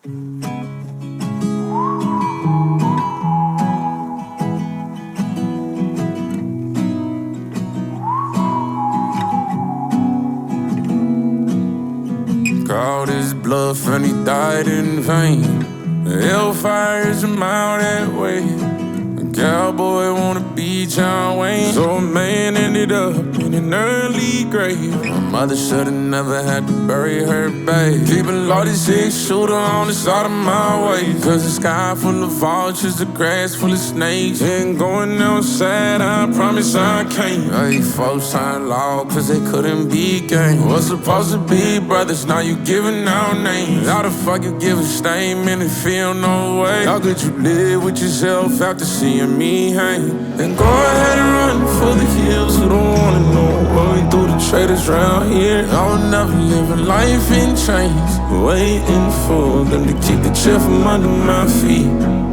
Called his bluff and he died in vain. The hellfire is a mile that way. A cowboy wanna be John Wayne, so a man ended up in an early grave. My mother should've never had to bury her babe. People all this six-shooter on the side of my way. Cause the sky full of vultures, the grass full of snakes. Ain't going outside, I promise I can't. Hey, folks signed law cause they couldn't be gang. Was supposed to be brothers, now you giving out names. How the fuck you give a statement and feel no way? How could you live with yourself after seeing me hang? Then go ahead and run for the hills who don't wanna know what we do to traitors round here. I will never live a life in chains, waiting for them to kick the chair from under my feet.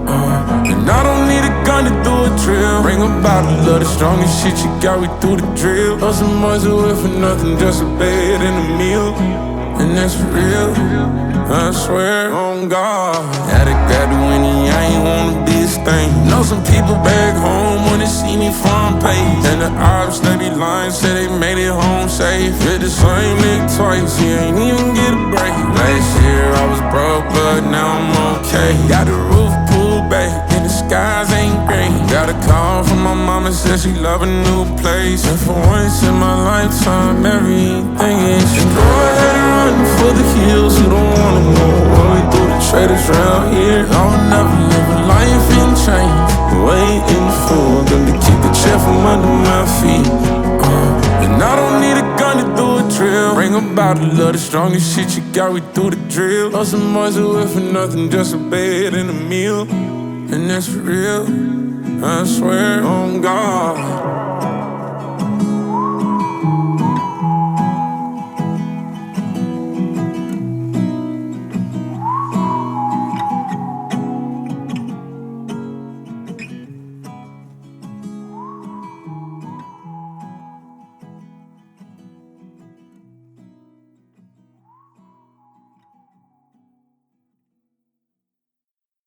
And I don't need a gun to do a drill. Bring about a love, the strongest shit you got, we do the drill. Those some boys who live for nothing, just a bed and a meal. And that's real, I swear on God. Had a graduate, I ain't wanna be a stain. Know some people back home wanna see me front page. And the ops, they be lying, say they made it home safe. Hit the same nigga twice, he ain't even get a break. Last year I was broke, but now I'm okay. Got the roof pulled back, and the skies ain't gray. Got a call from my mama, said she love a new place. And for once in my lifetime, everything is straight. Go ahead and run for the hills who don't wanna know what we do to traitors round here. I will never live a life in chains, waiting for them to kick the chair from under my feet. And I don't need a gun to do a drill. Bring about a love, the strongest shit you got, we do the drill. Lost some boys who live for nothing, just a bed and a meal. And that's real, I swear on